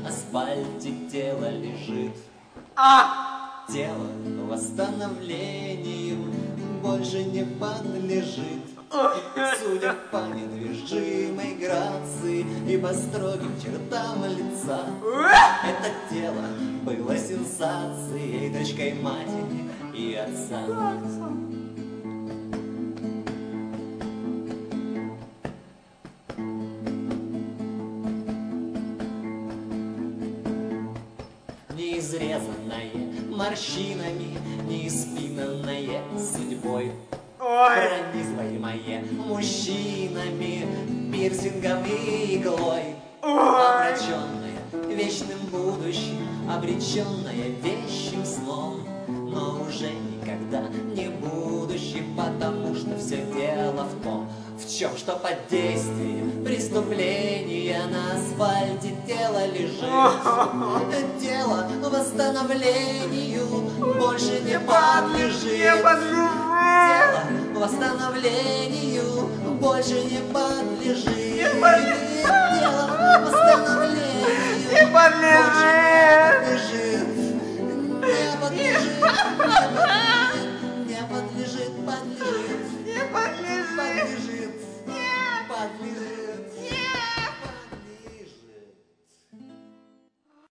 асфальте тело лежит. Тело восстановлению больше не подлежит. Судя по недвижимой грации и по строгим чертам лица, это тело было сенсацией, дочкой матери и отца. Неизрезанное морщинами, неиспинанное судьбой, пронизываемое мужчинами, пирсингом и иглой, омраченное вечным будущим, обреченное вещим сном, но уже никогда не будущим, потому что все дело в том, в чем, что под действием преступления на асфальте тело лежит. Тело восстановлению больше не подлежит. Тело восстановлению больше не подлежит. Тело восстановлению больше